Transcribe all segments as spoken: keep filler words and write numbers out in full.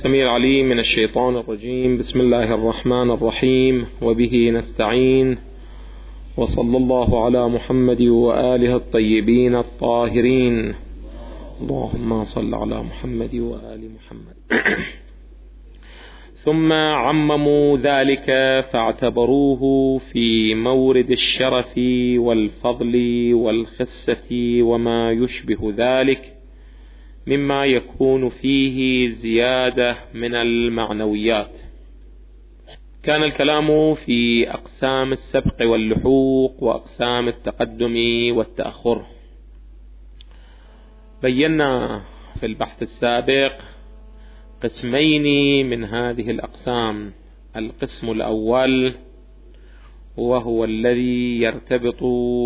السميع العليم من الشيطان الرجيم. بسم الله الرحمن الرحيم، وبه نستعين، وصلى الله على محمد وآله الطيبين الطاهرين. اللهم صل على محمد وآل محمد. ثم عمموا ذلك فاعتبروه في مورد الشرف والفضل والخسة وما يشبه ذلك مما يكون فيه زيادة من المعنويات. كان الكلام في أقسام السبق واللحوق وأقسام التقدم والتأخر. بينا في البحث السابق قسمين من هذه الأقسام. القسم الأول وهو الذي يرتبط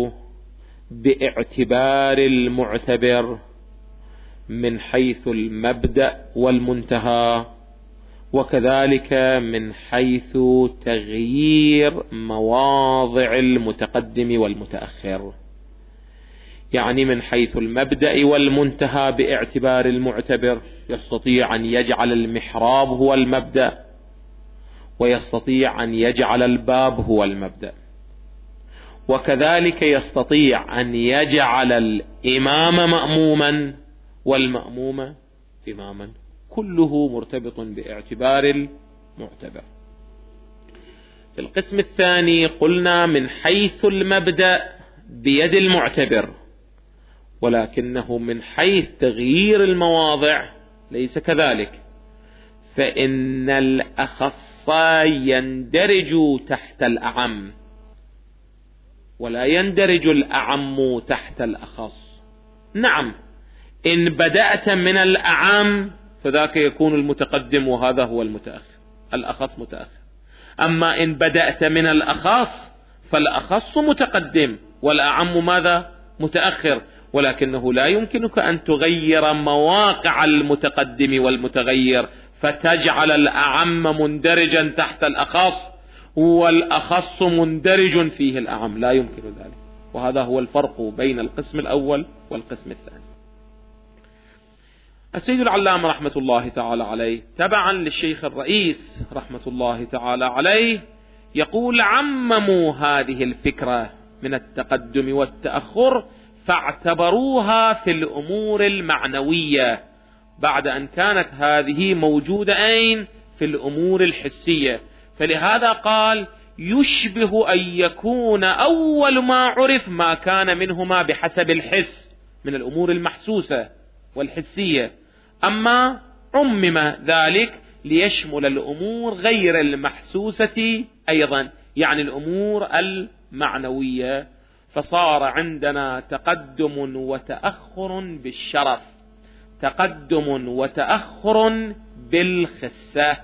باعتبار المعتبر من حيث المبدأ والمنتهى، وكذلك من حيث تغيير مواضع المتقدم والمتأخر. يعني من حيث المبدأ والمنتهى باعتبار المعتبر يستطيع أن يجعل المحراب هو المبدأ، ويستطيع أن يجعل الباب هو المبدأ، وكذلك يستطيع أن يجعل الإمام مأموما والمأموم إماما. كله مرتبط باعتبار المعتبر. في القسم الثاني قلنا من حيث المبدأ بيد المعتبر، ولكنه من حيث تغيير المواضع ليس كذلك، فإن الأخص يندرج تحت الأعم ولا يندرج الأعم تحت الأخص. نعم، إن بدأت من الأعم فذاك يكون المتقدم وهذا هو المتأخر، الأخص متأخر. أما إن بدأت من الأخص فالأخص متقدم والأعم ماذا؟ متأخر. ولكنه لا يمكنك أن تغير مواقع المتقدم والمتغير فتجعل الأعم مندرجا تحت الأخص والأخص مندرج فيه الأعم، لا يمكن ذلك. وهذا هو الفرق بين القسم الأول والقسم الثاني. السيد العلامة رحمة الله تعالى عليه تبعا للشيخ الرئيس رحمة الله تعالى عليه يقول: عمموا هذه الفكرة من التقدم والتأخر فاعتبروها في الأمور المعنوية، بعد أن كانت هذه موجودة أين؟ في الأمور الحسية. فلهذا قال: يشبه أن يكون أول ما عرف ما كان منهما بحسب الحس من الأمور المحسوسة والحسية، أما عمم ذلك ليشمل الأمور غير المحسوسة أيضا، يعني الأمور المعنوية. فصار عندنا تقدم وتأخر بالشرف، تقدم وتأخر بالخسة.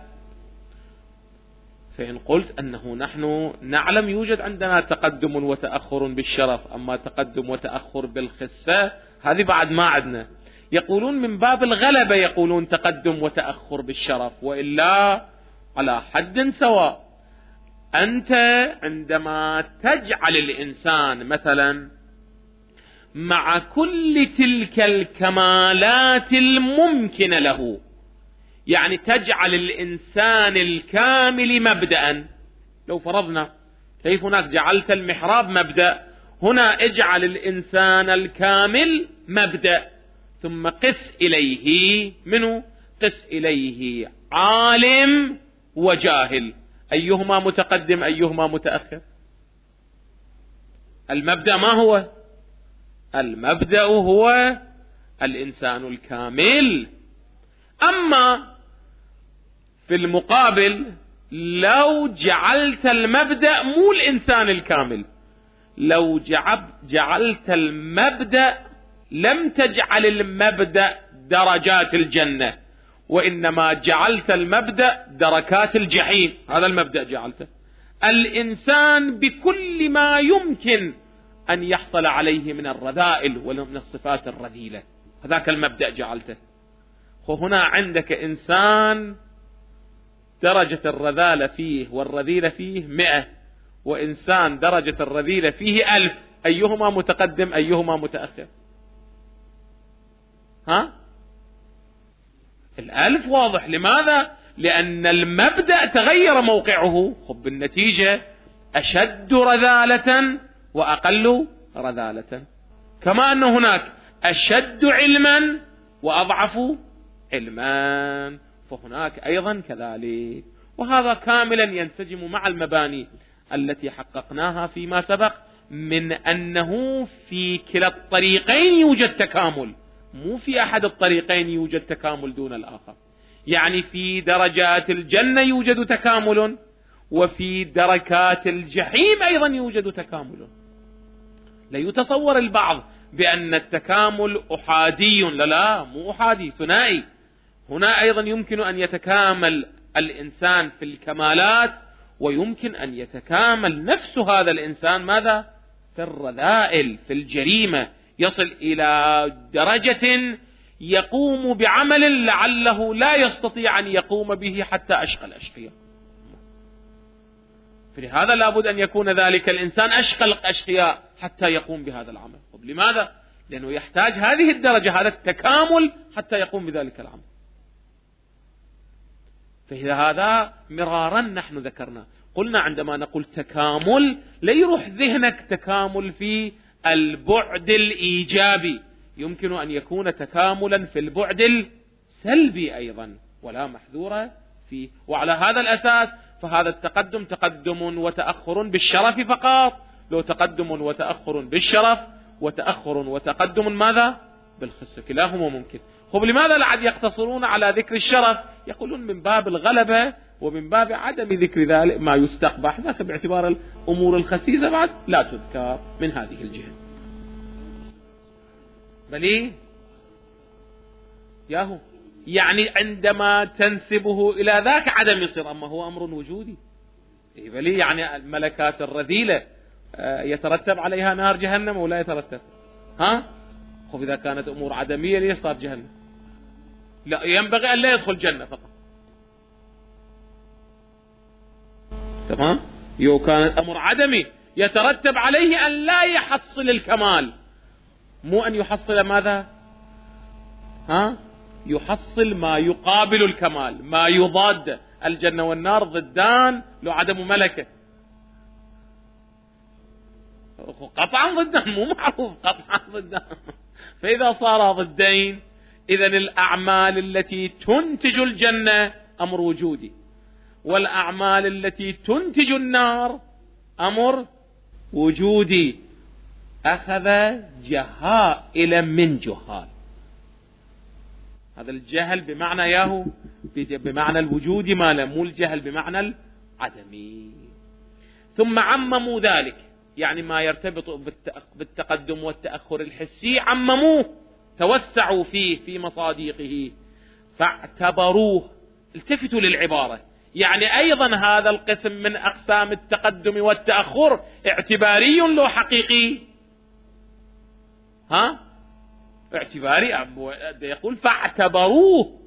فإن قلت أنه نحن نعلم يوجد عندنا تقدم وتأخر بالشرف، أما تقدم وتأخر بالخسة هذه بعد ما عندنا. يقولون من باب الغلبة يقولون تقدم وتأخر بالشرف، وإلا على حد سواء. أنت عندما تجعل الإنسان مثلا مع كل تلك الكمالات الممكنة له، يعني تجعل الإنسان الكامل مبدأ. لو فرضنا كيف هناك جعلت المحراب مبدأ، هنا اجعل الإنسان الكامل مبدأ، ثم قس إليه منه قس إليه عالم وجاهل، أيهما متقدم أيهما متأخر؟ المبدأ ما هو؟ المبدأ هو الإنسان الكامل. أما في المقابل لو جعلت المبدأ مو الإنسان الكامل، لو جعلت المبدأ لم تجعل المبدأ درجات الجنة، وإنما جعلت المبدأ دركات الجحيم. هذا المبدأ جعلته الإنسان بكل ما يمكن أن يحصل عليه من الرذائل ومن الصفات الرذيلة، هذاك المبدأ جعلته. وهنا عندك إنسان درجة الرذالة فيه والرذيلة فيه مئة، وإنسان درجة الرذيلة فيه ألف، أيهما متقدم أيهما متأخر؟ ها؟ الألف واضح. لماذا؟ لأن المبدأ تغير موقعه. خب النتيجة أشد رذالة وأقل رذالة، كما أن هناك أشد علما وأضعف علما، فهناك أيضا كذلك. وهذا كاملا ينسجم مع المباني التي حققناها فيما سبق، من أنه في كلا الطريقين يوجد تكامل، مو في أحد الطريقين يوجد تكامل دون الآخر. يعني في درجات الجنة يوجد تكامل، وفي دركات الجحيم أيضا يوجد تكامل. لا يتصور البعض بأن التكامل أحادي، لا لا، مو أحادي، ثنائي. هنا أيضا يمكن أن يتكامل الإنسان في الكمالات، ويمكن أن يتكامل نفس هذا الإنسان ماذا؟ في الرذائل، في الجريمة، يصل إلى درجة يقوم بعمل لعله لا يستطيع أن يقوم به حتى أشقى الأشقياء. فلهذا لابد أن يكون ذلك الإنسان أشقى الأشقياء حتى يقوم بهذا العمل. طب لماذا؟ لأنه يحتاج هذه الدرجة، هذا التكامل، حتى يقوم بذلك العمل. فإذا هذا مرارا نحن ذكرنا، قلنا عندما نقول تكامل لا يروح ذهنك تكامل في البعد الإيجابي، يمكن أن يكون تكاملا في البعد السلبي أيضا، ولا محذور فيه. وعلى هذا الأساس فهذا التقدم تقدم وتأخر بالشرف فقط، لو تقدم وتأخر بالشرف وتأخر وتقدم ماذا؟ بالخس، كلاهما ممكن. خب لماذا لا عاد يقتصرون على ذكر الشرف؟ يقولون من باب الغلبة ومن باب عدم ذكر ذلك ما يستقبح، ذاك باعتبار الأمور الخسيسة بعد لا تذكر من هذه الجهة. بلي ياهو يعني عندما تنسبه إلى ذاك عدم يصير، أما هو أمر وجودي. بلي يعني الملكات الرذيلة يترتب عليها نار جهنم ولا يترتب؟ ها؟ خب إذا كانت أمور عدمية ليش صار جهنم؟ لا، ينبغي أن لا يدخل جنة فقط. تمام؟ يو كانت أمر عدمي يترتب عليه أن لا يحصل الكمال، مو أن يحصل ماذا؟ ها؟ يحصل ما يقابل الكمال، ما يضاد. الجنة والنار ضدان لو عدم ملكة، قطعا ضدان، مو معروف، قطعا ضدان. فإذا صار ضدين، إذن الأعمال التي تنتج الجنة أمر وجودي، والأعمال التي تنتج النار أمر وجودي. أخذ جهائل من جهال. هذا الجهل بمعنى ياهو بمعنى الوجود ماله، مو الجهل بمعنى العدمي. ثم عمموا ذلك، يعني ما يرتبط بالتقدم والتأخر الحسي عمموه، توسعوا فيه في مصادقه، فاعتبروه. التفتوا للعبارة، يعني أيضا هذا القسم من أقسام التقدم والتأخر اعتباري لو حقيقي؟ ها؟ اعتباري، يقول فاعتبروه.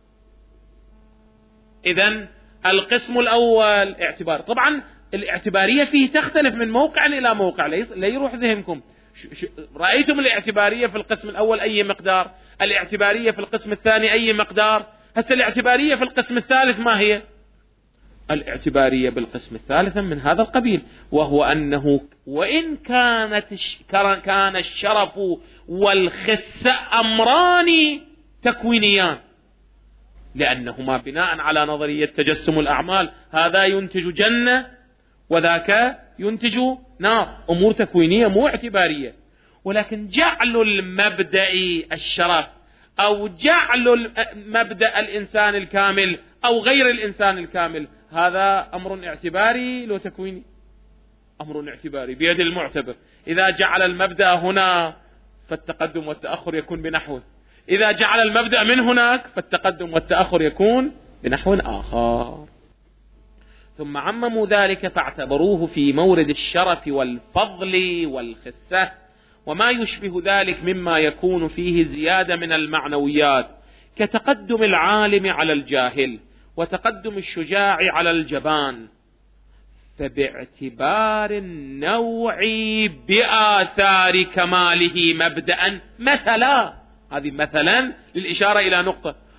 إذن القسم الأول اعتبار. طبعا الاعتبارية فيه تختلف من موقع إلى موقع، لا يروح ذهنكم. رأيتم الاعتبارية في القسم الأول أي مقدار، الاعتبارية في القسم الثاني أي مقدار، هسه الاعتبارية في القسم الثالث ما هي؟ الاعتبارية بالقسم الثالث من هذا القبيل، وهو أنه وإن كانت كان الشرف والخس أمران تكوينيان، لأنهما بناء على نظرية تجسم الأعمال، هذا ينتج جنة وذاك ينتج نار، أمور تكوينية مو اعتبارية. ولكن جعل المبدأ الشرف أو جعل مبدأ الإنسان الكامل أو غير الإنسان الكامل، هذا أمر اعتباري لو تكويني؟ أمر اعتباري بيد المعتبر. إذا جعل المبدأ هنا فالتقدم والتأخر يكون بنحو، إذا جعل المبدأ من هناك فالتقدم والتأخر يكون بنحو آخر. ثم عمموا ذلك فاعتبروه في مورد الشرف والفضل والخسة وما يشبه ذلك مما يكون فيه زيادة من المعنويات، كتقدم العالم على الجاهل وتقدم الشجاع على الجبان، فباعتبار النوع بآثار كماله مبدأ مثلا. هذه مثلا للإشارة إلى نقطة.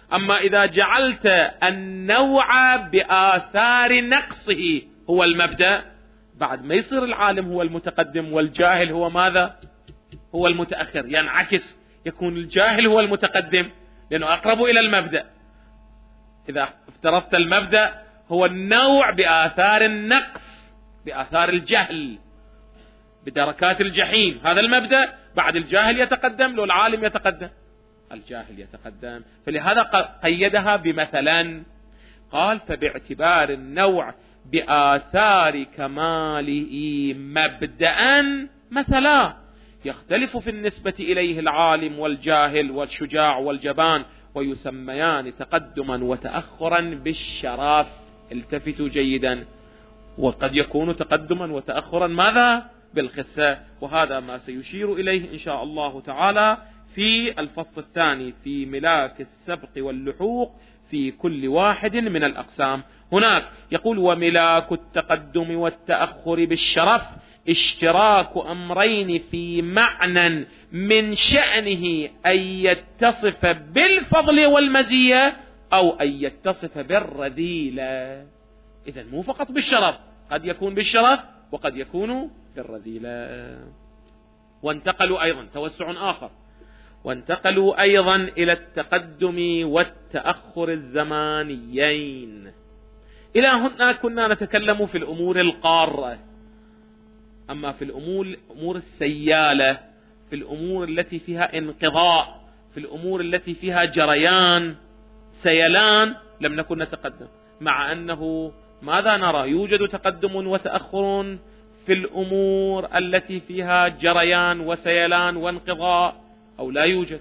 أما إذا جعلت النوع بآثار نقصه هو المبدأ، بعد ما يصير العالم هو المتقدم والجاهل هو ماذا؟ هو المتأخر. ينعكس، يكون الجاهل هو المتقدم لأنه أقرب إلى المبدأ. إذا افترضت المبدأ هو النوع بآثار النقص، بآثار الجهل، بدركات الجحيم، هذا المبدأ، بعد الجاهل يتقدم لو العالم يتقدم، الجاهل يتقدم. فلهذا قيدها بمثلا، قال فباعتبار النوع بآثار كماله مبدأ مثلا يختلف في النسبة إليه العالم والجاهل والشجاع والجبان، ويسميان تقدما وتأخرا بالشرف. التفتوا جيدا، وقد يكون تقدما وتأخرا ماذا؟ بالخسة. وهذا ما سيشير إليه إن شاء الله تعالى في الفصل الثاني في ملاك السبق واللحوق في كل واحد من الأقسام. هناك يقول وملاك التقدم والتأخر بالشرف اشتراك أمرين في معنى من شأنه أن يتصف بالفضل والمزية أو أن يتصف بالرذيلة. إذن مو فقط بالشرف، قد يكون بالشرف وقد يكون بالرذيلة. وانتقلوا أيضا توسع آخر، وانتقلوا أيضا إلى التقدم والتأخر الزمانيين. إلى هنا كنا نتكلم في الأمور القارة، أما في الأمور أمور السيالة، في الأمور التي فيها انقضاء، في الأمور التي فيها جريان سيلان، لم نكن نتقدم. مع أنه ماذا نرى؟ يوجد تقدم وتأخر في الأمور التي فيها جريان وسيلان وانقضاء، أو لا يوجد؟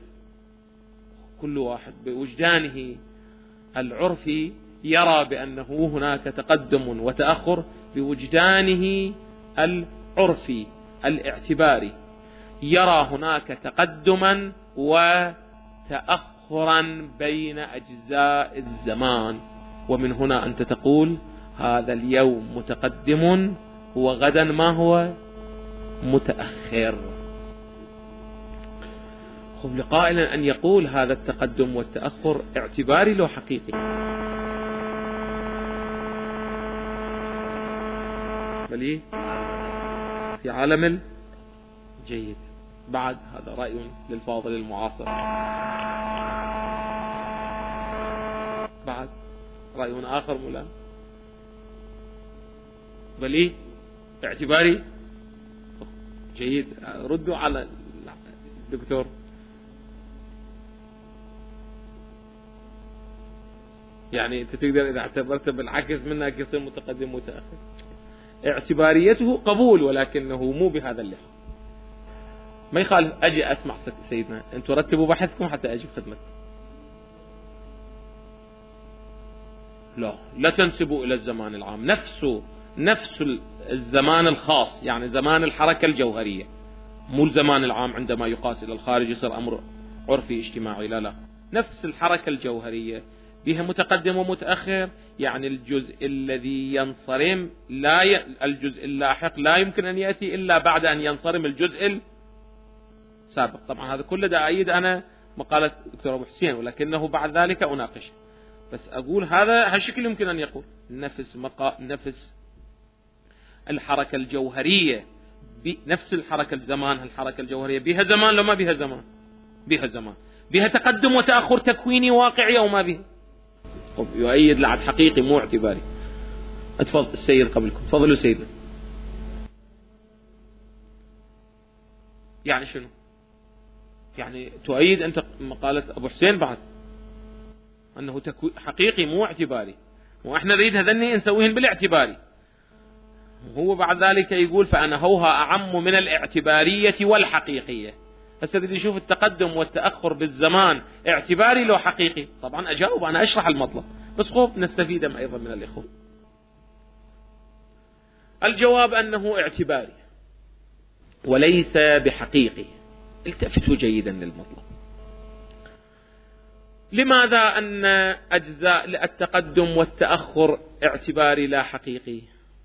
كل واحد بوجدانه العرفي يرى بأنه هناك تقدم وتأخر، بوجدانه العرفي الاعتباري يرى هناك تقدما وتأخرا بين أجزاء الزمان. ومن هنا أنت تقول هذا اليوم متقدم وغدا ما هو متأخر. خب لقائل أن يقول هذا التقدم والتأخر اعتباري لو حقيقي، بل في عالم جيد. بعد هذا رأي للفاضل المعاصر، بعد رأي آخر مولا، بل اعتباري جيد. ردوا على الدكتور. يعني انت تقدر اذا اعتبرت بالعكس منك يصير متقدم متأخر. اعتباريته قبول، ولكنه مو بهذا اللحظة. ما يخالف اجي اسمع سيدنا، انتم رتبوا بحثكم حتى اجي بخدمتكم. لا لا تنسبوا الى الزمان العام، نفسه نفس الزمان الخاص، يعني زمان الحركة الجوهرية، مو الزمان العام عندما يقاس الى الخارج يصير امر عرفي اجتماعي. لا لا، نفس الحركة الجوهرية بها متقدم ومتأخر. يعني الجزء الذي ينصرم لا ي... الجزء اللاحق لا يمكن أن يأتي إلا بعد أن ينصرم الجزء السابق. طبعا هذا كله دا أيد أنا مقالة دكتور أبو حسين، ولكنه بعد ذلك أناقش. بس أقول هذا هالشكل يمكن أن يقول نفس مقا... نفس الحركة الجوهرية، بنفس الحركة الزمان، الحركة الجوهرية بها زمان لو ما بها زمان، بها زمان، بها تقدم وتأخر تكويني واقعي أو ما بها. يؤيد لعب حقيقي مو اعتباري. اتفضل السيد قبلكم، تفضلوا سيدنا. يعني شنو؟ يعني تؤيد أنت مقالة أبو حسين بعد أنه تكو... حقيقي مو اعتباري، وإحنا نريد هذني نسويهن بالاعتباري. هو بعد ذلك يقول فأنا هوها أعم من الاعتبارية والحقيقية. هسه بدي يشوف التقدم والتأخر بالزمان اعتباري لو حقيقي. طبعا أجاوب، أنا أشرح المطلب، بس خوف نستفيد أيضا من الإخوة. الجواب أنه اعتباري وليس بحقيقي. التفتوا جيدا للمطلب. لماذا أن أجزاء التقدم والتأخر اعتباري لا حقيقي؟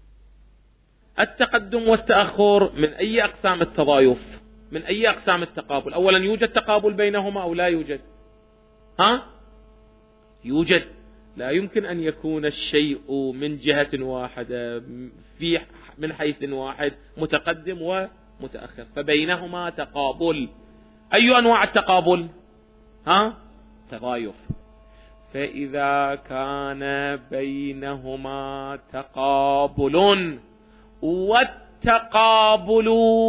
التقدم والتأخر من أي أقسام التضايف؟ من أي أقسام التقابل؟ أولا يوجد تقابل بينهما أو لا يوجد؟ ها؟ يوجد. لا يمكن أن يكون الشيء من جهة واحدة في من حيث واحد متقدم ومتأخر، فبينهما تقابل. أي أنواع التقابل؟ ها؟ تضايف. فإذا كان بينهما تقابل والتقابل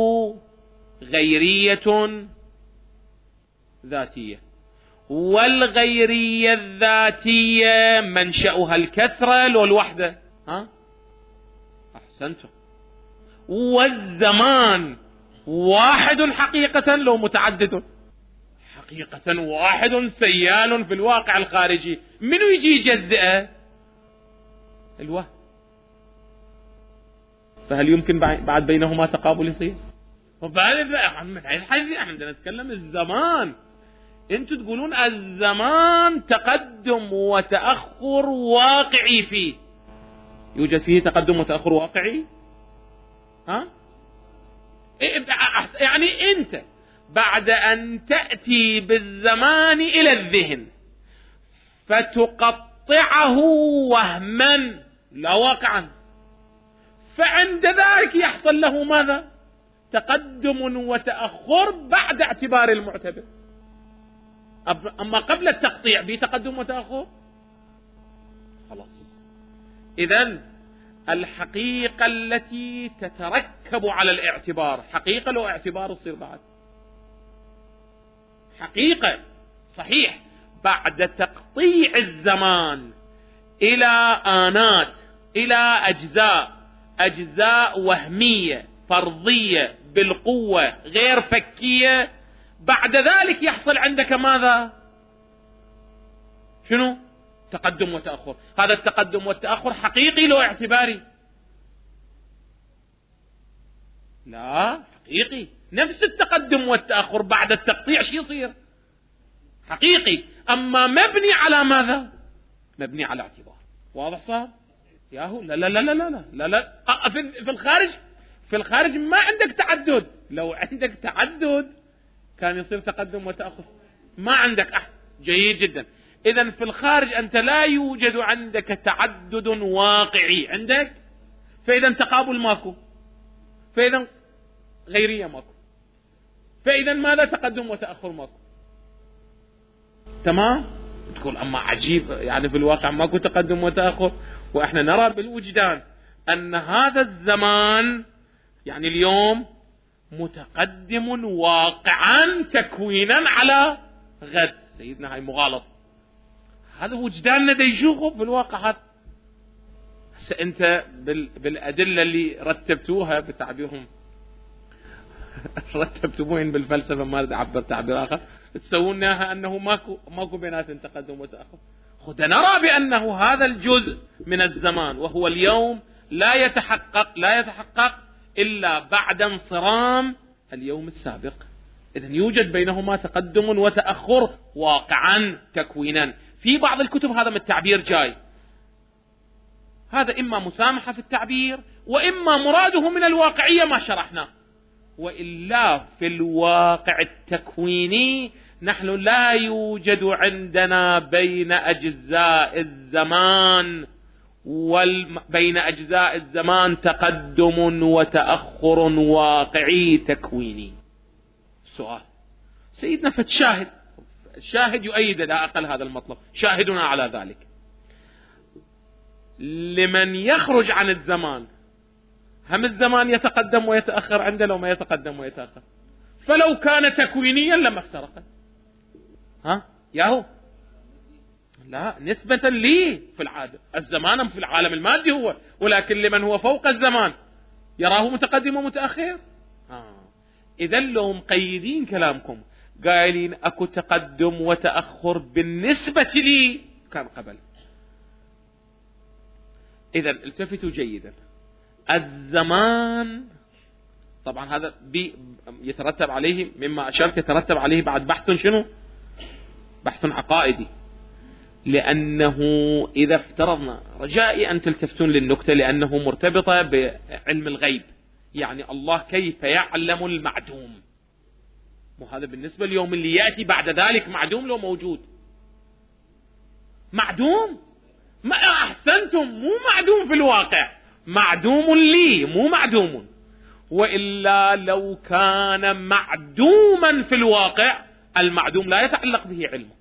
غيرية ذاتية، والغيرية الذاتية منشأها الكثرة لو الوحدة، ها؟ أحسنتم. والزمان واحد حقيقة لو متعدد، حقيقة واحد سيال في الواقع الخارجي، منو يجي يجزئه؟ الوهم. فهل يمكن بعد بينهما تقابل يصير؟ وبعد من حيث احنا نتكلم الزمان، انتم تقولون الزمان تقدم وتأخر واقعي فيه، يوجد فيه تقدم وتأخر واقعي؟ ها؟ يعني انت بعد ان تأتي بالزمان الى الذهن فتقطعه وهما لا واقعا، فعند ذلك يحصل له ماذا؟ تقدم وتأخر بعد اعتبار المعتبر. أما قبل التقطيع بتقدم وتأخر خلاص. إذن الحقيقة التي تتركب على الاعتبار، حقيقة لو اعتبار يصير بعد حقيقة صحيح، بعد تقطيع الزمان إلى آنات، إلى أجزاء، أجزاء وهمية فرضية بالقوة غير فكية، بعد ذلك يحصل عندك ماذا؟ شنو؟ تقدم وتأخر. هذا التقدم والتأخر حقيقي لو اعتباري؟ لا، حقيقي. نفس التقدم والتأخر بعد التقطيع شو يصير؟ حقيقي. أما مبني على ماذا؟ مبني على اعتبار. واضح صار؟ ياهو لا لا لا لا لا لا لا في الخارج، في الخارج ما عندك تعدد. لو عندك تعدد كان يصير تقدم وتأخر. ما عندك أحد. جيد جدا. إذن في الخارج أنت لا يوجد عندك تعدد واقعي عندك، فإذا تقابل ماكو، فإذا غيرية ماكو، فإذا ماذا؟ تقدم وتأخر ماكو. تمام؟ تقول أما عجيب، يعني في الواقع ماكو تقدم وتأخر، وإحنا نرى بالوجدان أن هذا الزمان يعني اليوم متقدم واقعا تكوينا على غد. سيدنا هاي مغالطة، هذا وجداننا دا يشوفه في الواقع. هذا أنت بالأدلة اللي رتبتوها بتعبيرهم رتبتوين بالفلسفة، ما تعبر تعبير آخر، تسوونها أنه ماكو ماكو بينات تقدم وتأخر. خد نرى بأنه هذا الجزء من الزمان وهو اليوم لا يتحقق لا يتحقق إلا بعد انصرام اليوم السابق. إذن يوجد بينهما تقدم وتأخر واقعا تكوينا. في بعض الكتب هذا من التعبير جاي، هذا إما مسامحة في التعبير وإما مراده من الواقعية ما شرحناه. وإلا في الواقع التكويني نحن لا يوجد عندنا بين أجزاء الزمان وبين أجزاء الزمان تقدم وتأخر واقعي تكويني. سؤال سيدنا فتشاهد، الشاهد يؤيد لا أقل هذا المطلب، شاهدنا على ذلك. لمن يخرج عن الزمان هم الزمان يتقدم ويتأخر عنده لو ما يتقدم ويتأخر، فلو كان تكوينيا لما افترقت. ها ياهو لا نسبة لي في العادة الزمان في العالم المادي هو، ولكن لمن هو فوق الزمان يراه متقدم ومتأخر. آه. إذا لو مقيدين كلامكم قايلين أكو تقدم وتأخر بالنسبة لي كان قبل. إذا التفتوا جيدا، الزمان طبعا هذا بي يترتب عليه مما أشرت يترتب عليه بعد بحث شنو؟ بحث عقائدي. لأنه إذا افترضنا، رجائي أن تلتفتون للنكتة لأنه مرتبطة بعلم الغيب، يعني الله كيف يعلم المعدوم، وهذا بالنسبة اليوم اللي يأتي بعد ذلك معدوم لو موجود. معدوم. ما أحسنتم، مو معدوم في الواقع، معدوم لي مو معدوم. وإلا لو كان معدوما في الواقع المعدوم لا يتعلق به علمه.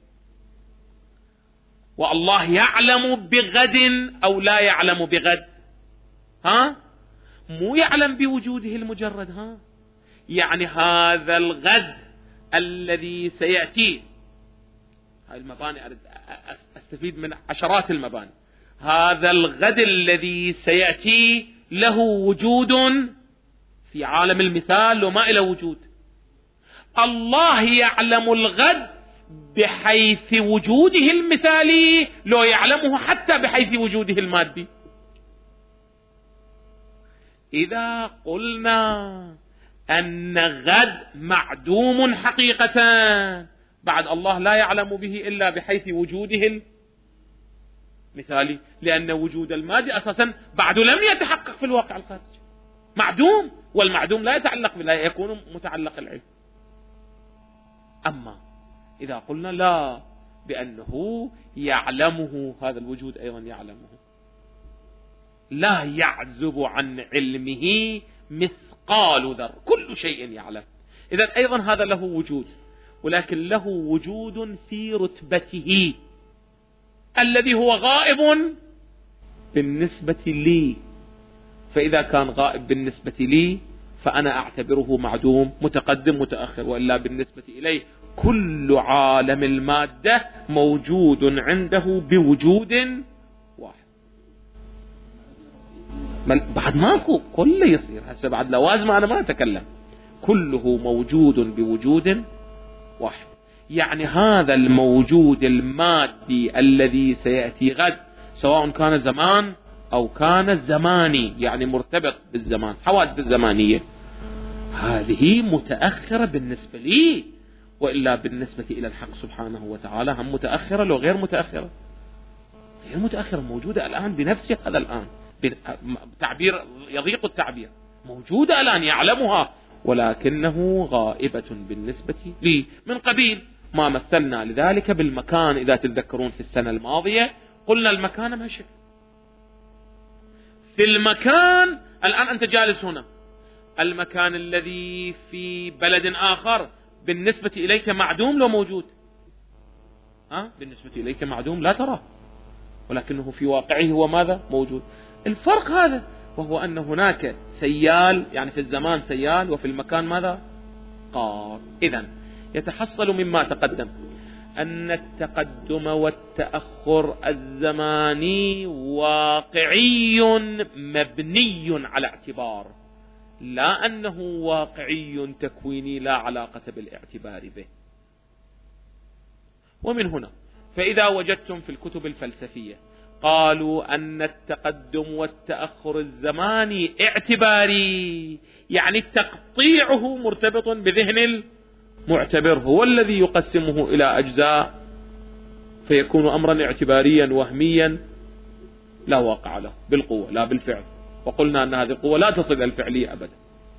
والله يعلم بغد أو لا يعلم بغد، ها؟ مو يعلم بوجوده المجرد، ها؟ يعني هذا الغد الذي سيأتي، هاي المباني أريد أستفيد من عشرات المباني، هذا الغد الذي سيأتي له وجود في عالم المثال وما إلى وجود. الله يعلم الغد بحيث وجوده المثالي، لو يعلمه حتى بحيث وجوده المادي. إذا قلنا أن غد معدوم حقيقة، بعد الله لا يعلم به إلا بحيث وجوده المثالي، لأن وجود المادي أساسا بعد لم يتحقق في الواقع الخارجي، معدوم، والمعدوم لا يتعلق بلا يكون متعلق العلم. أما إذا قلنا لا، بأنه يعلمه، هذا الوجود أيضا يعلمه، لا يعزب عن علمه مثقال ذر، كل شيء يعلم. إذن أيضا هذا له وجود، ولكن له وجود في رتبته الذي هو غائب بالنسبة لي. فإذا كان غائب بالنسبة لي فأنا أعتبره معدوم متقدم متأخر، وإلا بالنسبة إليه كل عالم المادة موجود عنده بوجود واحد. بعد ماكو كله يصير هسه، بعد لوازم أنا ما أتكلم، كله موجود بوجود واحد. يعني هذا الموجود المادي الذي سيأتي غد، سواء كان زمان أو كان زماني، يعني مرتبط بالزمان، حوادث الزمانية، هذه متأخرة بالنسبة لي، وإلا بالنسبة إلى الحق سبحانه وتعالى هم متأخرة لو غير متأخرة، غير متأخرة، موجودة الآن بنفس هذا الآن، تعبير يضيق التعبير، موجودة الآن يعلمها، ولكنه غائبة بالنسبة لي، من قبيل ما مثلنا لذلك بالمكان. إذا تتذكرون في السنة الماضية قلنا المكان مهشك، في المكان الآن أنت جالس هنا، المكان الذي في بلد آخر بالنسبة إليك معدوم لو موجود، ها؟ بالنسبة إليك معدوم لا تراه، ولكنه في واقعه هو ماذا؟ موجود. الفرق هذا، وهو أن هناك سيال، يعني في الزمان سيال، وفي المكان ماذا؟ قار. إذن يتحصل مما تقدم أن التقدم والتأخر الزماني واقعي مبني على اعتبار، لا أنه واقعي تكويني لا علاقة بالاعتبار به. ومن هنا فإذا وجدتم في الكتب الفلسفية قالوا أن التقدم والتأخر الزماني اعتباري، يعني تقطيعه مرتبط بذهن المعتبر، هو الذي يقسمه إلى أجزاء فيكون أمرا اعتباريا وهميا لا واقع له بالقوة لا بالفعل، وقلنا أن هذه القوة لا تصل إلى الفعلية أبدا.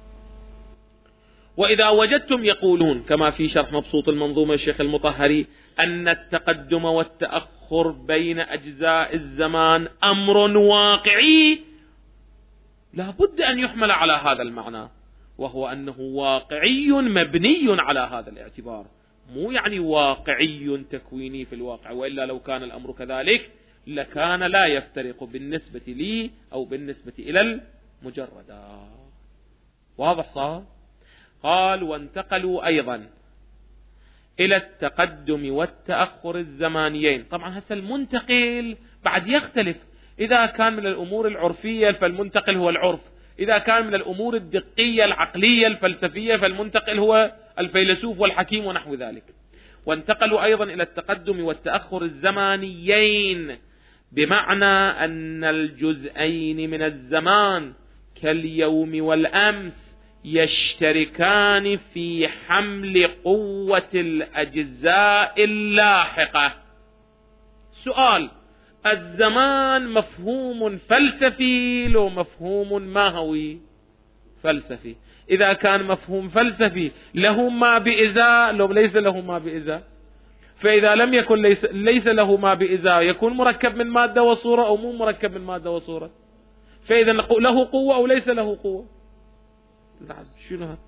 وإذا وجدتم يقولون كما في شرح مبسوط المنظومة الشيخ المطهري أن التقدم والتأخر بين أجزاء الزمان أمر واقعي، لا بد أن يحمل على هذا المعنى، وهو أنه واقعي مبني على هذا الاعتبار، مو يعني واقعي تكويني في الواقع، وإلا لو كان الأمر كذلك لكان لا يفترق بالنسبة لي أو بالنسبة إلى المجردات. واضح صار؟ قال وانتقلوا أيضا إلى التقدم والتأخر الزمانيين. طبعا هسه المنتقل بعد يختلف، إذا كان من الأمور العرفية فالمنتقل هو العرف، إذا كان من الأمور الدقية العقلية الفلسفية فالمنتقل هو الفيلسوف والحكيم ونحو ذلك. وانتقلوا أيضا إلى التقدم والتأخر الزمانيين، بمعنى أن الجزئين من الزمان كاليوم والأمس يشتركان في حمل قوة الأجزاء اللاحقة. سؤال: الزمان مفهوم فلسفي لو مفهوم ماهوي؟ فلسفي. إذا كان مفهوم فلسفي له ما بإزاء لو ليس له ما بإزاء. فإذا لم يكن ليس, ليس له ما بإزاء يكون مركب من مادة وصورة أو مو مركب من مادة وصورة. فإذا له قوة أو ليس له قوة. شنو هذا؟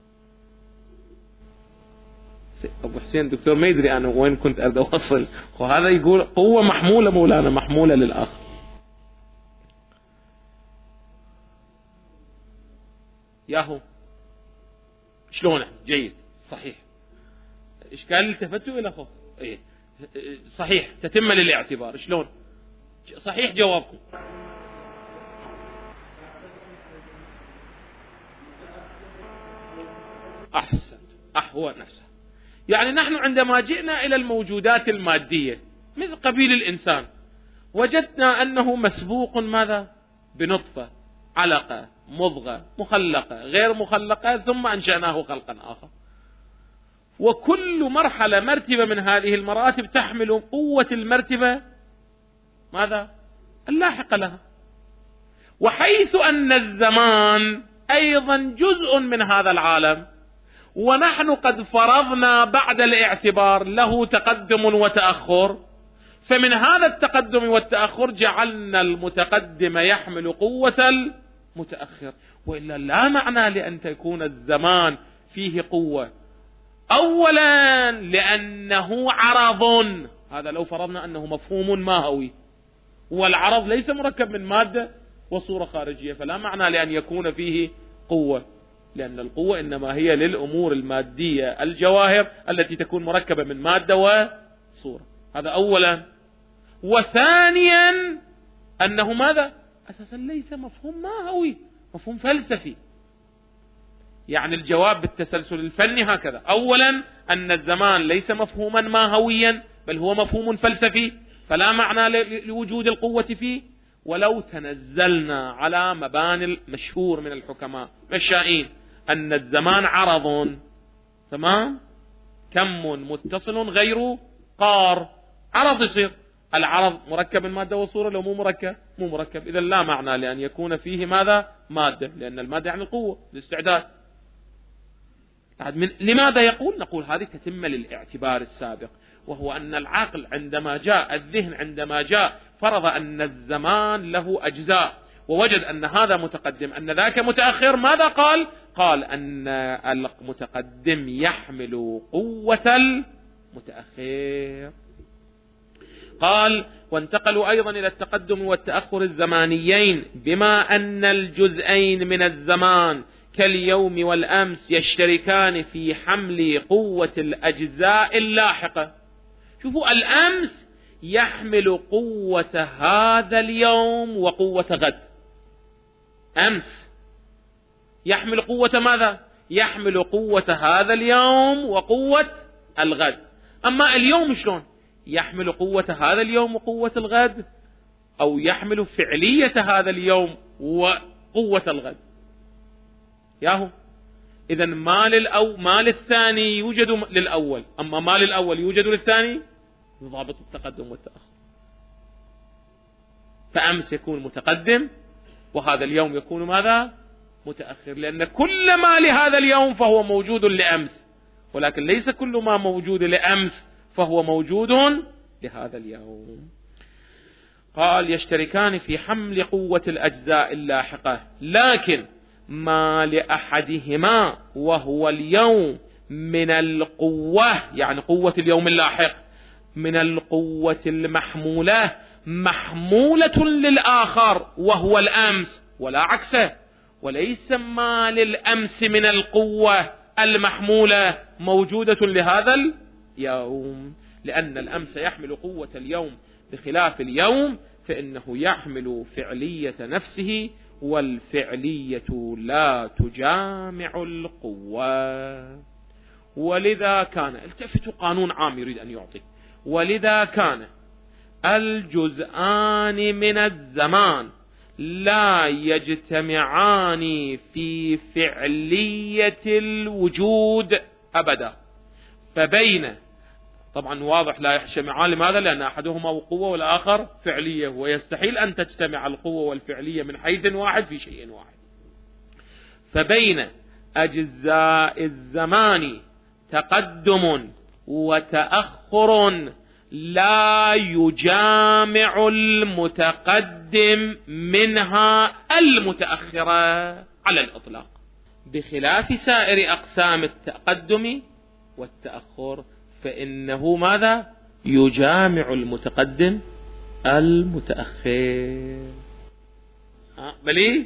أبو حسين دكتور ما يدري أنا وين كنت أريد أوصل. وهذا يقول قوة محمولة مولانا، محمولة للآخر. ياهو شلونه؟ جيد صحيح. إشكال التفتوا إلى أخوه. إيه صحيح، تتم للاعتبار. شلون؟ صحيح جوابكم. أحسن، أحوى نفسه. يعني نحن عندما جئنا إلى الموجودات المادية مثل قبيل الإنسان وجدنا أنه مسبوق ماذا؟ بنطفة، علقة، مضغة، مخلقة، غير مخلقة، ثم أنشأناه خلقا آخر. وكل مرحلة مرتبة من هذه المراتب تحمل قوة المرتبة ماذا؟ اللاحقة لها. وحيث أن الزمان أيضا جزء من هذا العالم، ونحن قد فرضنا بعد الاعتبار له تقدم وتأخر، فمن هذا التقدم والتأخر جعلنا المتقدم يحمل قوة المتأخر. وإلا لا معنى لأن تكون الزمان فيه قوة. أولا لأنه عرض، هذا لو فرضنا أنه مفهوم ماهوي، والعرض ليس مركب من مادة وصورة خارجية، فلا معنى لأن يكون فيه قوة، لأن القوة إنما هي للأمور المادية الجواهر التي تكون مركبة من مادة وصورة. هذا أولا. وثانيا أنه ماذا؟ أساسا ليس مفهوم ماهوي، مفهوم فلسفي. يعني الجواب بالتسلسل الفني هكذا: أولا أن الزمان ليس مفهوما ماهويا بل هو مفهوم فلسفي، فلا معنى لوجود القوة فيه. ولو تنزلنا على مباني المشهور من الحكماء مشائين أن الزمان عرض، تمام، كم متصل غير قار، عرض يصير. العرض مركب من مادة وصورة لو مو مركب؟ مو مركب. إذا لا معنى لأن يكون فيه ماذا؟ مادة، لأن المادة يعني القوة، الاستعداد. لماذا يقول؟ نقول هذه تتم للاعتبار السابق، وهو أن العقل عندما جاء، الذهن عندما جاء فرض أن الزمان له أجزاء، ووجد أن هذا متقدم أن ذاك متأخر. ماذا قال؟ قال أن المتقدم يحمل قوة المتأخر. قال: وانتقلوا أيضا إلى التقدم والتأخر الزمانيين، بما أن الجزئين من الزمان كاليوم والأمس يشتركان في حمل قوة الأجزاء اللاحقة. شوفوا، الأمس يحمل قوة هذا اليوم وقوة غد. أمس يحمل قوة ماذا؟ يحمل قوة هذا اليوم وقوة الغد. أما اليوم شلون؟ يحمل قوة هذا اليوم وقوة الغد، أو يحمل فعلية هذا اليوم وقوة الغد. ياهو إذن مال الأو مال الثاني يوجد للأول، أما مال الأول يوجد للثاني بضابط التقدم والتأخر. فأمس يكون متقدم وهذا اليوم يكون ماذا؟ متأخر، لأن كل ما لهذا اليوم فهو موجود لأمس، ولكن ليس كل ما موجود لأمس فهو موجود لهذا اليوم. قال: يشتركان في حمل قوة الأجزاء اللاحقة، لكن ما لأحدهما وهو اليوم من القوة، يعني قوة اليوم اللاحق، من القوة المحمولة محمولة للآخر وهو الأمس، ولا عكسه. وليس ما للأمس من القوة المحمولة موجودة لهذا اليوم، لأن الأمس يحمل قوة اليوم بخلاف اليوم فإنه يحمل فعلية نفسه، والفعلية لا تجامع القوة. ولذا كان، التفتوا قانون عام يريد أن يعطي، ولذا كان الجزءان من الزمان لا يجتمعان في فعلية الوجود أبدا. فبين، طبعا واضح لا يجتمعان، لماذا؟ لأن أحدهما قوة والآخر فعلية، ويستحيل أن تجتمع القوة والفعلية من حيث واحد في شيء واحد. فبين أجزاء الزمان تقدم وتأخر لا يجامع المتقدم منها المتأخرة على الإطلاق، بخلاف سائر أقسام التقدم والتأخر فإنه ماذا؟ يجامع المتقدم المتأخر. ها بلي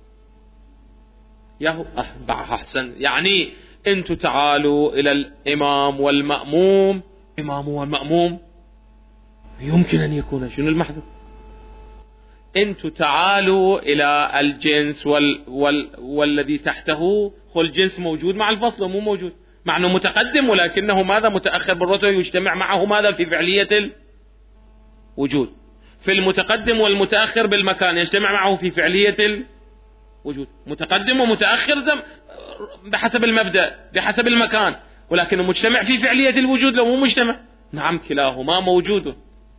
ياهو أحسن. يعني أنتوا تعالوا إلى الإمام والمأموم، إمام والمأموم يمكن أن يكون شنو المحذور؟ أنتوا تعالوا إلى الجنس وال وال والذي تحته، خل الجنس موجود مع الفصل مو موجود، مع أنه متقدم ولكنه ماذا؟ متأخر بالرتبة، يجتمع معه ماذا؟ في فعلية الوجود. في المتقدم والمتأخر بالمكان يجتمع معه في فعلية الوجود، متقدم ومتأخر زم بحسب المبدأ بحسب المكان، ولكنه مجتمع في فعلية الوجود لو مو مجتمع. نعم كلاهما موجود.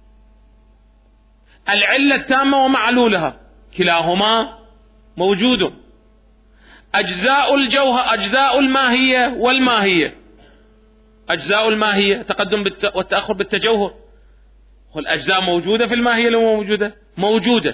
العلة التامة ومعلولها كلاهما موجود. أجزاء الجوهر، أجزاء الماهية والماهية، أجزاء الماهية تقدم والتأخر بالتجوهر، والأجزاء موجودة في الماهية لو موجودة موجودة.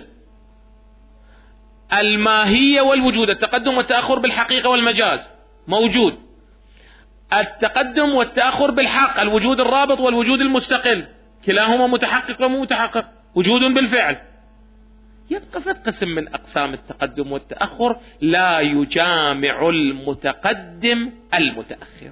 الماهية والوجود، التقدم والتأخر بالحقيقة والمجاز موجود. التقدم والتأخر بالحق، الوجود الرابط والوجود المستقل كلاهما متحقق ومو متحقق، وجود بالفعل. يبقى فد قسم من أقسام التقدم والتأخر لا يجامع المتقدم المتأخر.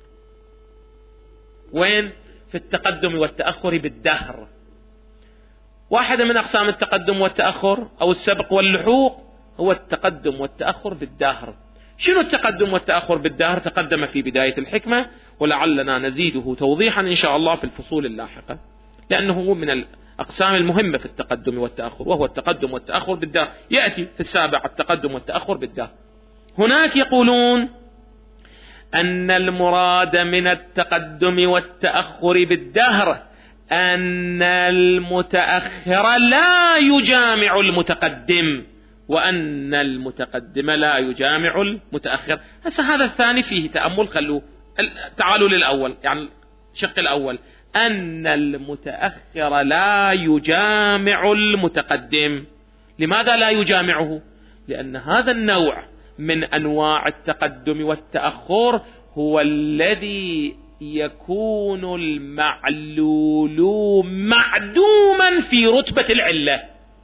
وين؟ في التقدم والتأخر بالدهر. واحدة من أقسام التقدم والتأخر أو السبق واللحوق هو التقدم والتأخر بالدهر. شنو التقدم والتأخر بالدهر؟ تقدم في بداية الحكمة، ولعلنا نزيده توضيحا إن شاء الله في الفصول اللاحقة، لأنه من الأقسام المهمة في التقدم والتأخر، وهو التقدم والتأخر بالدهر. يأتي في السابع التقدم والتأخر بالدهر. هناك يقولون أن المراد من التقدم والتأخر بالدهر أن المتأخر لا يجامع المتقدم، وأن المتقدم لا يجامع المتأخر. هسه هذا الثاني فيه تأمل، خلوه تعالوا للأول، يعني الشق الأول أن المتأخر لا يجامع المتقدم. لماذا لا يجامعه؟ لأن هذا النوع من أنواع التقدم والتأخر هو الذي يكون المعلول معدوما في رتبة العلة،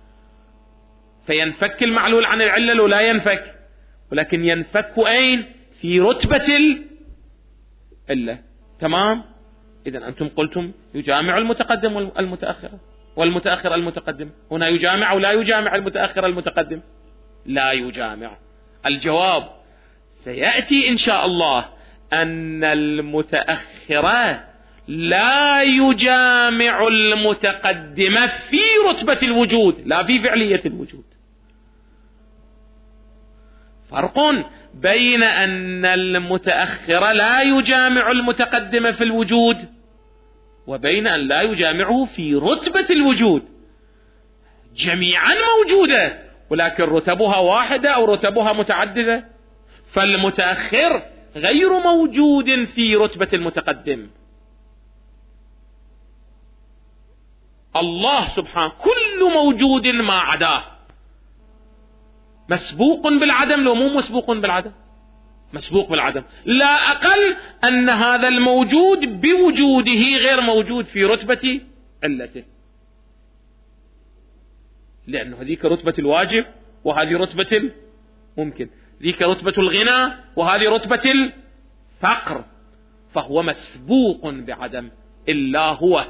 فينفك المعلول عن العلة لو لا ينفك، ولكن ينفك أين؟ في رتبة العلة. تمام؟ إذن أنتم قلتم يجامع المتقدم المتأخر والمتأخر المتقدم، هنا يجامع أو لا يجامع المتأخر المتقدم؟ لا يجامع. الجواب سيأتي إن شاء الله أن المتأخر لا يجامع المتقدم في رتبة الوجود لا في فعلية الوجود. فرق بين أن المتأخر لا يجامع المتقدم في الوجود وبين أن لا يجامعه في رتبة الوجود. جميعا موجودة ولكن رتبها واحدة أو رتبها متعددة، فالمتأخر غير موجود في رتبة المتقدم. الله سبحانه كل موجود ما عداه مسبوق بالعدم لو مو مسبوق بالعدم؟ مسبوق بالعدم. لا أقل أن هذا الموجود بوجوده غير موجود في رتبة علته، لأنه هذيك رتبة الواجب وهذه رتبة الممكن، ذيك رتبة الغنى وهذه رتبة الفقر، فهو مسبوق بعدم. إلا هو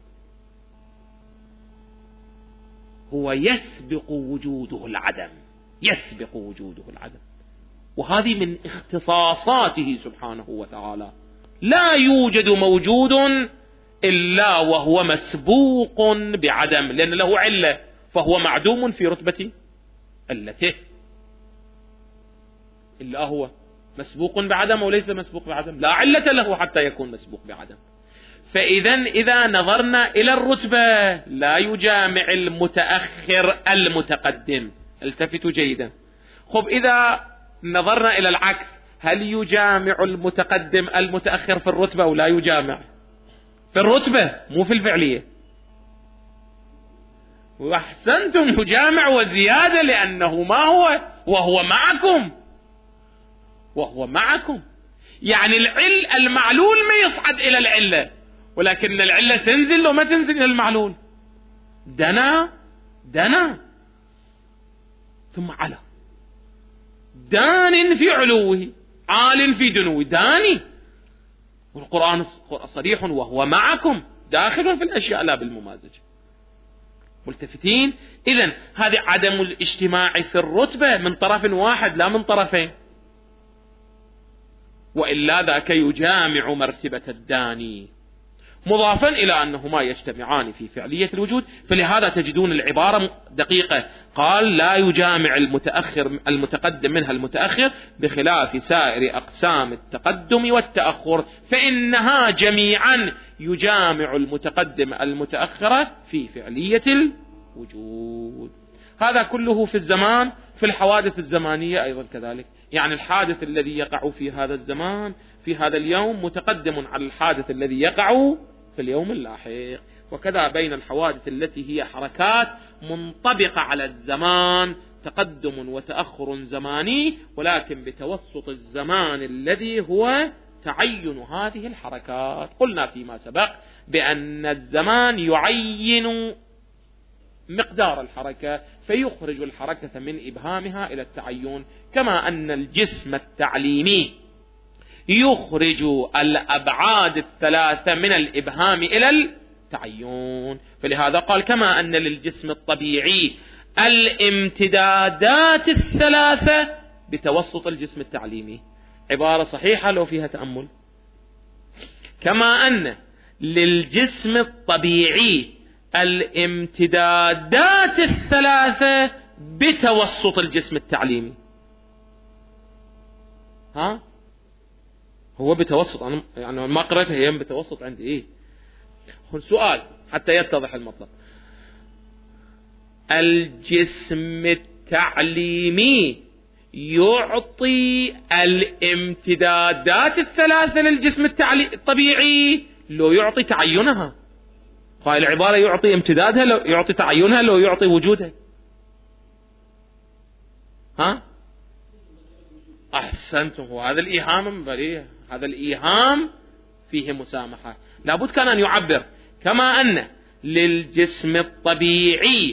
هو يسبق وجوده العدم، يسبق وجوده العدم، وهذه من اختصاصاته سبحانه وتعالى. لا يوجد موجود إلا وهو مسبوق بعدم، لأن له علة، فهو معدوم في رتبة علته. إلا هو مسبوق بعدم وليس مسبوق بعدم، لا علة له حتى يكون مسبوق بعدم. فإذا إذا نظرنا إلى الرتبة لا يجامع المتأخر المتقدم. التفتوا جيدا. خب إذا نظرنا إلى العكس، هل يجامع المتقدم المتأخر في الرتبة أو لا يجامع؟ في الرتبة مو في الفعلية. وأحسنتم، يجامع وزيادة، لأنه ما هو وهو معكم، وهو معكم، يعني العل المعلول ما يصعد إلى العلة، ولكن العلة تنزل وما تنزل إلى المعلول. دنا دنا ثم على، دان في علوه، عال في دنوه، داني. والقرآن صريح وهو معكم، داخل في الأشياء لا بالممازجة. ملتفتين؟ إذن هذه عدم الاجتماع في الرتبة من طرف واحد لا من طرفين، وإلا ذاك يجامع مرتبة الداني، مضافا إلى أنهما يجتمعان في فعلية الوجود. فلهذا تجدون العبارة دقيقة، قال لا يجامع المتأخر المتقدم منها المتأخر بخلاف سائر أقسام التقدم والتأخر، فإنها جميعا يجامع المتقدم المتأخرة في فعلية الوجود. هذا كله في الزمان، في الحوادث الزمانية أيضا كذلك، يعني الحادث الذي يقع في هذا الزمان في هذا اليوم متقدم على الحادث الذي يقع في اليوم اللاحق. وكذا بين الحوادث التي هي حركات منطبقة على الزمان، تقدم وتأخر زماني، ولكن بتوسط الزمان الذي هو تعين هذه الحركات. قلنا فيما سبق بأن الزمان يعين مقدار الحركة فيخرج الحركة من إبهامها إلى التعين، كما أن الجسم التعليمي يخرج الأبعاد الثلاثة من الإبهام إلى التعين. فلهذا قال كما أن للجسم الطبيعي الامتدادات الثلاثة بتوسط الجسم التعليمي. عبارة صحيحة لو فيها تأمل. كما أن للجسم الطبيعي الامتدادات الثلاثة بتوسط الجسم التعليمي. ها هو بتوسط، أنا يعني ما قرأتها، هي بتوسط عندي إيه؟ سؤال حتى يتضح المطلب. الجسم التعليمي يعطي الامتدادات الثلاثة للجسم الطبيعي لو يعطي تعينها. قال العبارة يعطي امتدادها لو يعطي تعينها لو يعطي وجودها. ها أحسنتم، وهذا الإيهام بريء، هذا الإيهام فيه مسامحة. لابد كان أن يعبر كما أن للجسم الطبيعي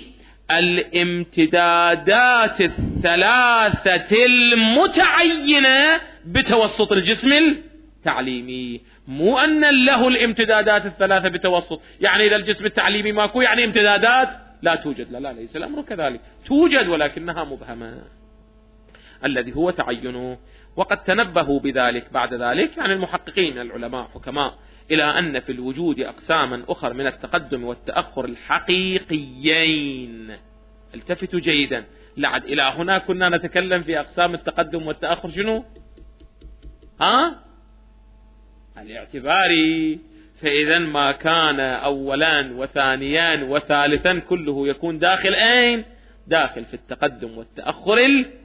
الامتدادات الثلاثة المتعينة بتوسط الجسم التعليمي، مو أن له الامتدادات الثلاثة بتوسط، يعني إذا الجسم التعليمي ماكو يعني امتدادات لا توجد. لا لا ليس الأمر كذلك، توجد ولكنها مبهمة، الذي هو تعينه. وقد تنبهوا بذلك بعد ذلك، يعني المحققين العلماء حكماء، إلى أن في الوجود أقساما أخرى من التقدم والتأخر الحقيقيين. التفتوا جيدا، لعد إلى هنا كنا نتكلم في أقسام التقدم والتأخر شنو؟ ها؟ الاعتباري. فإذا ما كان أولا وثانيا وثالثا كله يكون داخل أين؟ داخل في التقدم والتأخر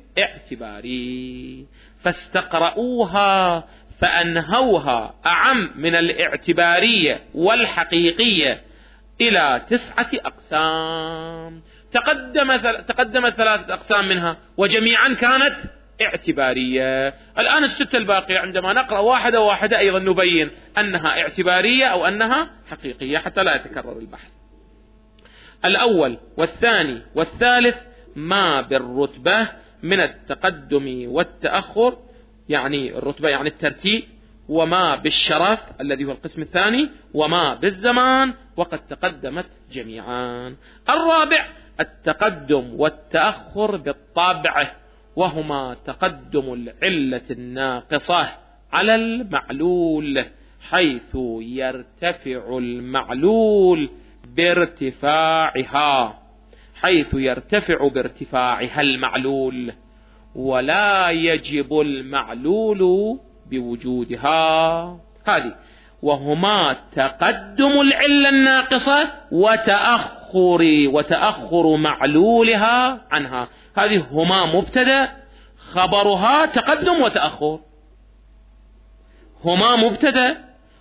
الاعتباري. فاستقرؤوها فأنهوها أعم من الاعتبارية والحقيقية إلى تسعة أقسام. تقدم تقدمت ثلاثة أقسام منها وجميعا كانت اعتبارية. الآن الستة الباقية عندما نقرأ واحدة واحدة أيضا نبين أنها اعتبارية أو أنها حقيقية حتى لا يتكرر البحث. الأول والثاني والثالث ما بالرتبة من التقدم والتأخر، يعني الرتبة يعني الترتيب، وما بالشرف الذي هو القسم الثاني، وما بالزمان وقد تقدمت جميعا. الرابع التقدم والتأخر بالطبع، وهما تقدم العلة الناقصة على المعلول، حيث يرتفع المعلول بارتفاعها حيث يرتفع بارتفاعها المعلول، ولا يجب المعلول بوجودها. هذه وهما تقدم العلة الناقصة وتأخر وتأخر معلولها عنها. هذه هما مبتدأ، خبرها تقدم وتأخر. هما مبتدأ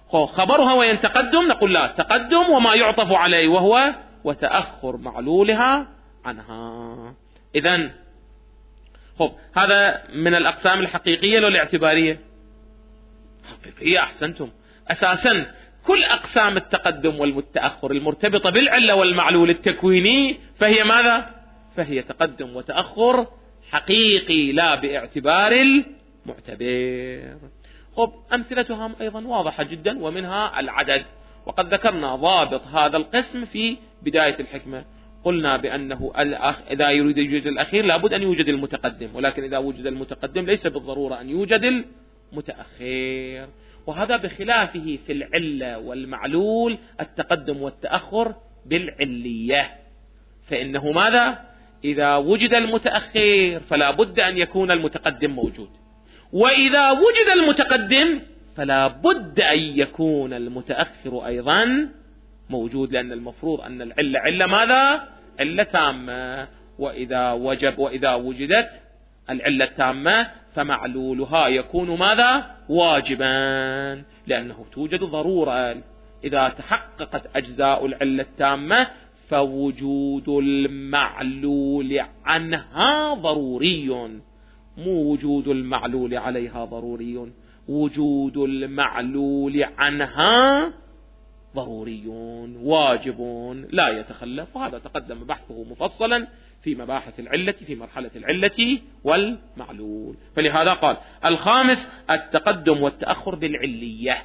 خبرها وين تقدم؟ نقول لا، تقدم وما يعطف عليه وهو وتأخر معلولها عنها. إذن خب هذا من الأقسام الحقيقية لو الاعتبارية؟ حقيقية، أحسنتم. أساسا كل أقسام التقدم والتأخر المرتبطة بالعلة والمعلول التكويني فهي ماذا؟ فهي تقدم وتأخر حقيقي لا باعتبار المعتبر. خب أمثلتها أيضا واضحة جدا ومنها العدد، وقد ذكرنا ضابط هذا القسم في بداية الحكمة. قلنا بأنه الأخ إذا يريد يوجد الأخير لابد أن يوجد المتقدم، ولكن إذا وجد المتقدم ليس بالضرورة أن يوجد المتأخر، وهذا بخلافه في العلة والمعلول التقدم والتأخر بالعلية، فإنه ماذا؟ إذا وجد المتأخر فلا بد أن يكون المتقدم موجود، وإذا وجد المتقدم فلا بد أن يكون المتأخر أيضا موجود، لأن المفروض أن العلة علة ماذا؟ علة تامة، وإذا وجب وإذا وجدت العلة التامة فمعلولها يكون ماذا؟ واجبا، لأنه توجد ضرورة. إذا تحققت أجزاء العلة التامة فوجود المعلول عنها ضروري، مو وجود المعلول عليها ضروري، وجود المعلول عنها ضروري واجب لا يتخلف، وهذا تقدم بحثه مفصلا في مباحث العلة في مرحلة العلة والمعلول. فلهذا قال الخامس التقدم والتأخر بالعلية.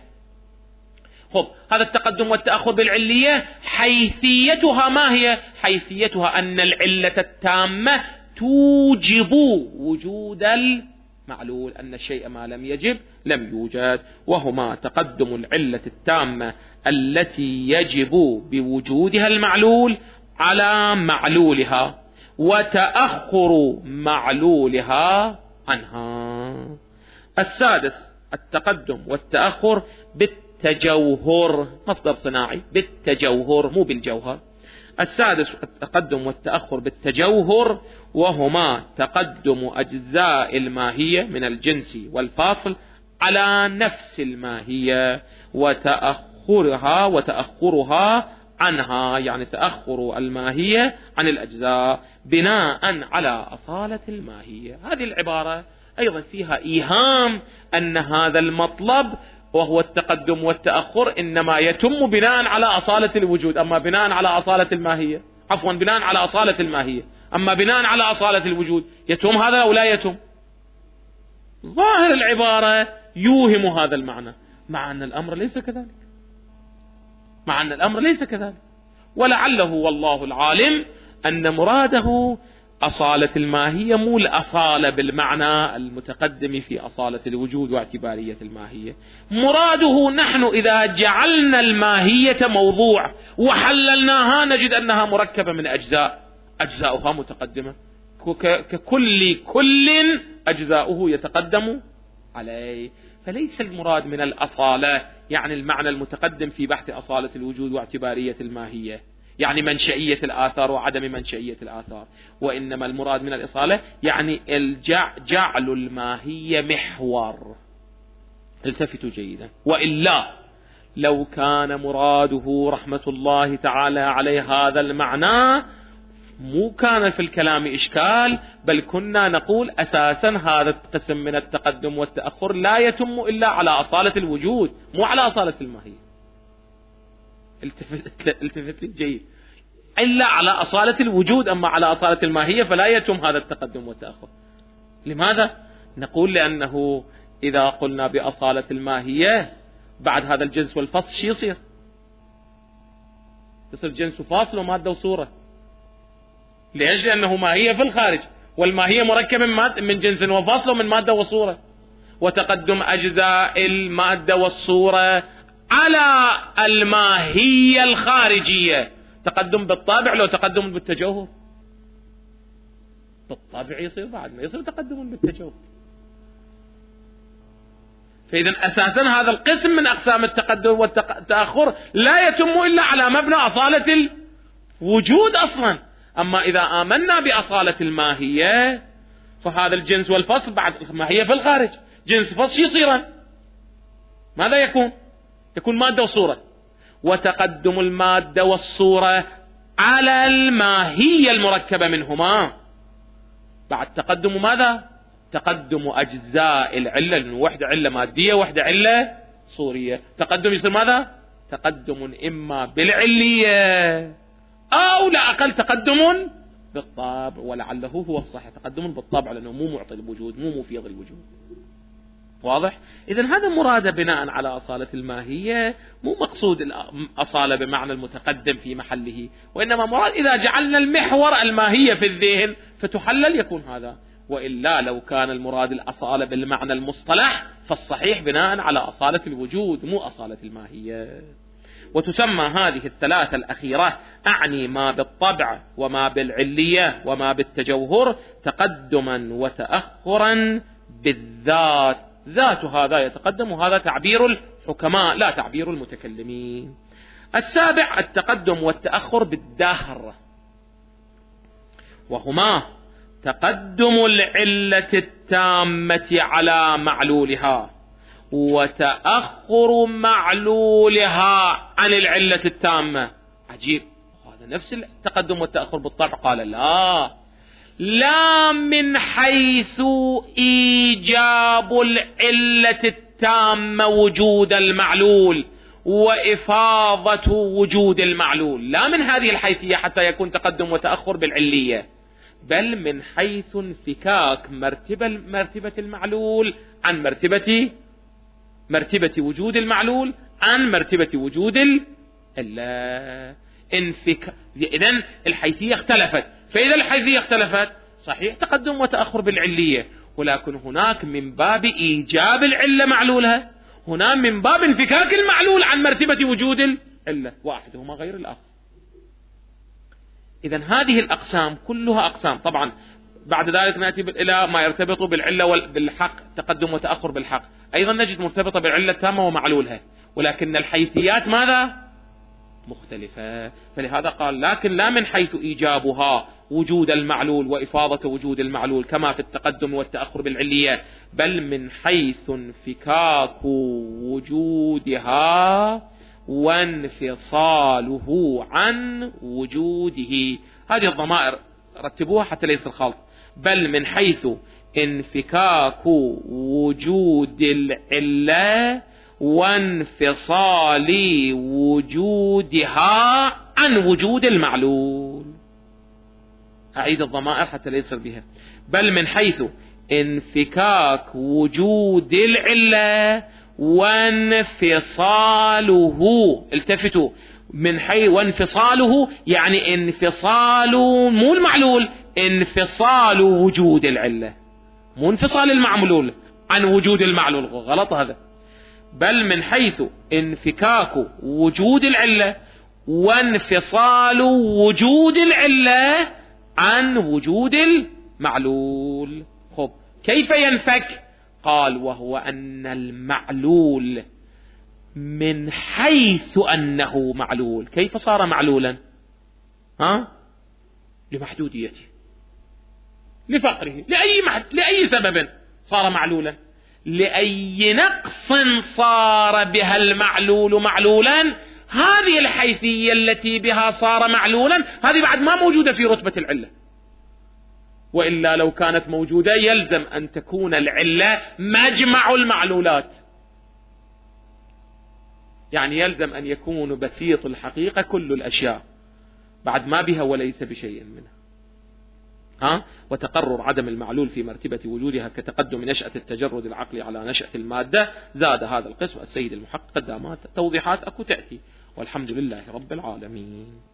خب هذا التقدم والتأخر بالعلية حيثيتها ما هي؟ حيثيتها أن العلة التامة توجب وجود المعلول، أن الشيء ما لم يجب لم يوجد، وهما تقدم العلة التامة التي يجب بوجودها المعلول على معلولها، وتأخر معلولها عنها. السادس التقدم والتأخر بالتجوهر، مصدر صناعي بالتجوهر مو بالجوهر. السادس التقدم والتأخر بالتجوهر، وهما تقدم أجزاء الماهية من الجنس والفاصل على نفس الماهية، وتأخرها وتأخرها عنها، يعني تأخر الماهية عن الأجزاء بناء على أصالة الماهية. هذه العبارة أيضا فيها إيهام أن هذا المطلب وهو التقدم والتأخر إنما يتم بناء على أصالة الوجود، أما بناء على أصالة الماهية، عفوا بناء على أصالة الماهية، أما بناء على أصالة الوجود يتم هذا أو لا يتم؟ ظاهر العبارة يوهم هذا المعنى، مع أن الأمر ليس كذلك، مع أن الأمر ليس كذلك، ولعله والله العالم أن مراده أصالة الماهية مو الأصالة بالمعنى المتقدم في أصالة الوجود واعتبارية الماهية. مراده نحن إذا جعلنا الماهية موضوع وحللناها نجد أنها مركبة من أجزاء، أجزاؤها متقدمة، ككل كل أجزاؤه يتقدم عليه. فليس المراد من الأصالة يعني المعنى المتقدم في بحث أصالة الوجود واعتبارية الماهية، يعني منشئية الآثار وعدم منشئية الآثار، وإنما المراد من الإصالة يعني جعل الماهية محور. التفتوا جيدا، وإلا لو كان مراده رحمة الله تعالى عليه هذا المعنى مو كان في الكلام إشكال، بل كنا نقول أساسا هذا القسم من التقدم والتأخر لا يتم إلا على أصالة الوجود مو على أصالة الماهية. التفت, التفت لي جيد، إلا على أصالة الوجود، أما على أصالة الماهية فلا يتم هذا التقدم والتأخر. لماذا؟ نقول لأنه إذا قلنا بأصالة الماهية بعد هذا الجنس والفصل شي يصير؟ يصير جنس وفاصل ومادة وصورة. ليش؟ لأنه ماهية في الخارج، والماهية مركبة من جنس وفاصل ومن مادة وصورة، وتقدم أجزاء المادة والصورة على الماهية الخارجية تقدم بالطابع لو تقدم بالتجوهر؟ بالطابع يصير بعد ما يصير تقدم بالتجوهر. فإذا أساسا هذا القسم من أقسام التقدم والتأخر لا يتم إلا على مبنى أصالة الوجود أصلا. أما إذا آمنا بأصالة الماهية فهذا الجنس والفصل بعد الماهية في الخارج، جنس فصل يصيرا ماذا يكون؟ يكون مادة وصورة، وتقدم المادة والصورة على الماهية المركبة منهما. بعد تقدم ماذا؟ تقدم أجزاء العلة، لأنه وحدة علة مادية وحدة علة صورية. تقدم يصير ماذا؟ تقدم إما بالعلية أو لا أقل تقدم بالطابع، ولعله هو الصح تقدم بالطابع، لأنه مو معطي الوجود، مو مفيض الوجود. واضح؟ إذن هذا مراد بناء على أصالة الماهية، مو مقصود الأصالة بمعنى المتقدم في محله، وإنما مراد إذا جعلنا المحور الماهية في الذهن فتحلل يكون هذا، وإلا لو كان المراد الأصالة بالمعنى المصطلح فالصحيح بناء على أصالة الوجود مو أصالة الماهية. وتسمى هذه الثلاثة الأخيرة، أعني ما بالطبع وما بالعلية وما بالتجوهر، تقدما وتأخرا بالذات. ذات هذا يتقدم، وهذا تعبير الحكماء لا تعبير المتكلمين. السابع التقدم والتأخر بالدهر، وهما تقدم العلة التامة على معلولها وتأخر معلولها عن العلة التامة. عجيب، هذا نفس التقدم والتأخر بالطبع. قال لا لا من حيث إيجاب العلة التامة وجود المعلول وإفاضة وجود المعلول، لا من هذه الحيثية حتى يكون تقدم وتأخر بالعلية، بل من حيث انفكاك مرتبة مرتبة المعلول عن مرتبة مرتبة وجود المعلول عن مرتبة وجود العلة. انفك إذن الحيثية اختلفت، فإذا الحيثية اختلفت صحيح تقدم وتأخر بالعلية، ولكن هناك من باب إيجاب العلة معلولها، هنا من باب انفكاك المعلول عن مرتبة وجود العلة، واحدهما غير الآخر. إذن هذه الأقسام كلها أقسام. طبعا بعد ذلك نأتي إلى ما يرتبط بالعلة بالحق، تقدم وتأخر بالحق، أيضا نجد مرتبطة بالعلة التامة ومعلولها، ولكن الحيثيات ماذا؟ مختلفة. فلهذا قال لكن لا من حيث إيجابها وجود المعلول وإفاضة وجود المعلول كما في التقدم والتأخر بالعلية، بل من حيث انفكاك وجودها وانفصاله عن وجوده. هذه الضمائر رتبوها حتى ليس الخلط. بل من حيث انفكاك وجود العلة وانفصال وجودها عن وجود المعلول. أعيد الضمائر حتى لا يصير بها. بل من حيث انفكاك وجود العلة وانفصاله، التفتوا، من حيث وانفصاله يعني انفصال مو المعلول، انفصال وجود العلة، مو انفصال المعلول عن وجود المعلول، غلط هذا. بل من حيث انفكاك وجود العلة وانفصال وجود العلة عن وجود المعلول. خب كيف ينفك؟ قال وهو أن المعلول من حيث أنه معلول. كيف صار معلولا؟ ها؟ لمحدوديته، لفقره، لأي, محد... لأي سبب صار معلولا. لأي نقص صار بها المعلول معلولا، هذه الحيثية التي بها صار معلولا هذه بعد ما موجودة في رتبة العلة، وإلا لو كانت موجودة يلزم أن تكون العلة مجمع المعلولات، يعني يلزم أن يكون بسيط الحقيقة كل الأشياء بعد ما بها وليس بشيء منها. ها؟ وتقرر عدم المعلول في مرتبة وجودها كتقدم نشأة التجرد العقلي على نشأة المادة. زاد هذا القسم السيد المحقق قدامات توضيحات أكو تأتي، والحمد لله رب العالمين.